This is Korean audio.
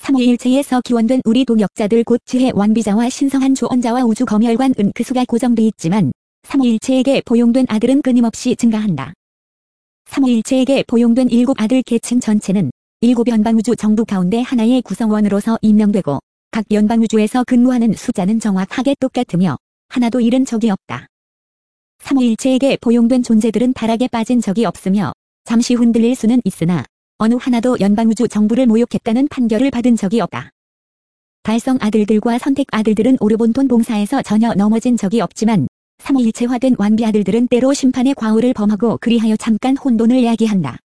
삼위일체에서 기원된 우리 동역자들 곧 지혜 완비자와 신성한 주언자와 우주 검열관 은크수가 고정돼 있지만 삼위일체에게 보용된 아들은 끊임없이 증가한다. 삼위일체에게 보용된 7아들 계층 전체는 7연방우주 정부 가운데 하나의 구성원으로서 임명되고 각 연방우주에서 근무하는 숫자는 정확하게 똑같으며 하나도 잃은 적이 없다. 삼위일체에게 보용된 존재들은 타락에 빠진 적이 없으며 잠시 흔들릴 수는 있으나 어느 하나도 연방우주 정부를 모욕했다는 판결을 받은 적이 없다. 달성 아들들과 선택 아들들은 오르본톤 봉사에서 전혀 넘어진 적이 없지만 삼위일체화된 완비 아들들은 때로 심판의 과오를 범하고 그리하여 잠깐 혼돈을 야기한다.